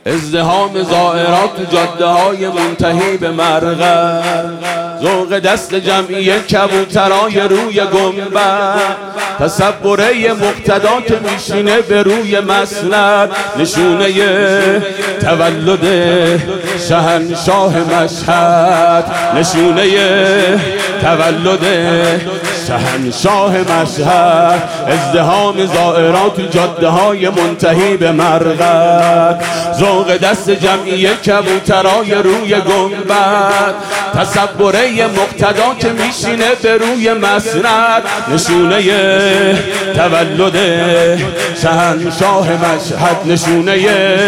ازدحام زائرات جاده های منتهی به مرغد، ذوق دست جمعی کبوترای روی گنبد، تصوره مقتدا که میشینه به روی مسند، نشونه تولد شهنشاه مشهد، نشونه تولد شهنشاه مشهد. ازدحام زائرات جاده های منتهی به مرغد، ذوق دست جمعی کبوترای روی گنبد، تصوره مقتدا که میشینه به روی مسند، نشونه تولد شهنشاه مشهد، نشونه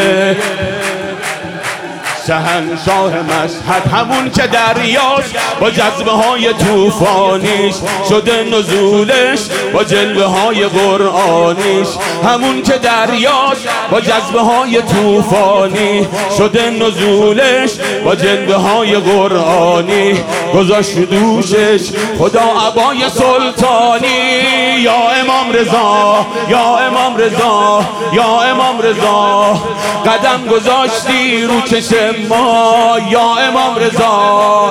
شهنشاه مشهد. همون که دریاست با جذبه های توفانیش شده نزولش با جلوه های قرآنیش، همون که دریاست با جذبه های توفانی شده نزولش با جلوه های قرآنی، گذاشت دوشش خدا عبای سلطانی. یا امام رضا، یا امام رضا، یا امام رضا، قدم گذاشتی رو چشم ما. یا امام رضا،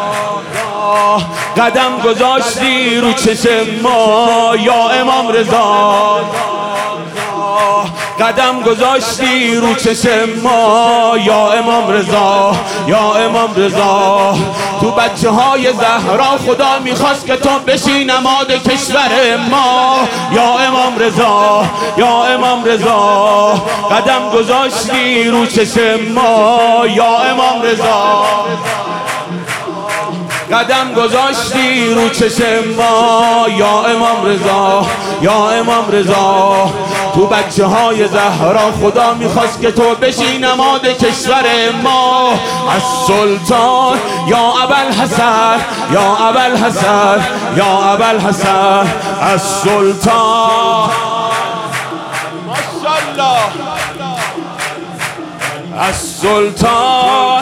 قدم گذاشتی رو چشم ما. یا امام رضا، قدم گذاشتی رو چشم ما. یا امام رضا، یا امام رضا، تو بچه های زهرا خدا میخواست که تو بشی نماد کشور ما. یا امام رضا، یا امام رضا، قدم گذاشتی رو چشم ما. یا امام رضا، قدم گذاشتی رو چشم ما. یا امام رضا، یا امام رضا، تو بچه های زهرا خدا میخواست که تو بشی نماد کشور ما. از سلطان یا ابوالحسن، یا ابوالحسن، یا ابوالحسن، از سلطان ماشاءالله، از سلطان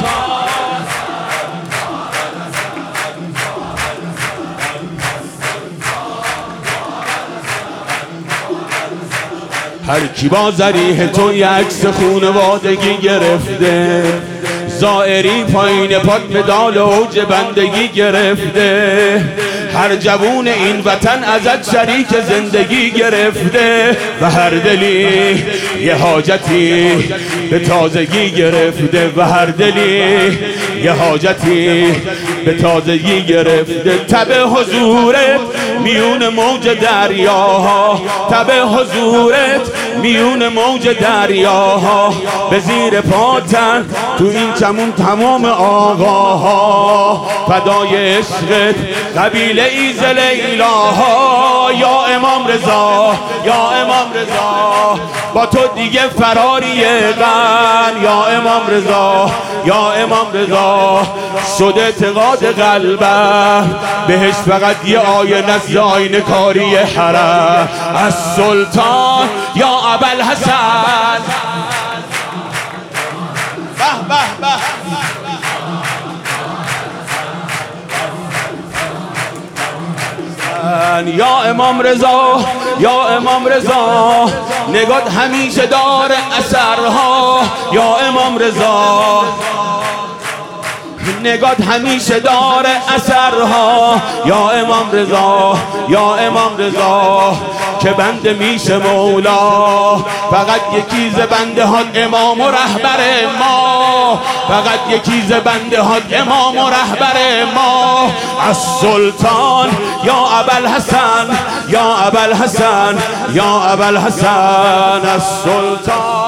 هر کی با ذریح تو یک عکس خونوادگی گرفته، زائری پایین پات مدال اوج بندگی گرفته، هر جوون این وطن ازت شریک زندگی گرفته، و هر دلی یه حاجتی به تازگی گرفته، و هر دلی یه حاجتی به تازگی گرفته. تب حضورت میون موج دریاها، تب حضورت میون موج دریاها، به زیر پاتن تو این چمون تمام آقاها، فدای عشقت قبیله ایز لیلاها. یا امام رضا، یا امام رضا، با تو دیگه فراری غن. یا امام رضا، یا امام رضا، شده اعتقاد قلبم بهش فقط یه آینه است، یه آینه کاری حرم. از سلطان یا ابوالحسن، به به به، یا امام رضا، یا امام رضا، نگات همیشه داره اثرها. یا امام رضا، نگات همیشه داره اثرها. یا امام رضا، یا امام رضا، که بنده میشه مولا، فقط یکی ز بنده هات امام و رهبر ما، فقط یکی ز بنده هات امام و رهبر ما. از سلطان یا ابوالحسن، یا ابوالحسن، یا ابوالحسن، از سلطان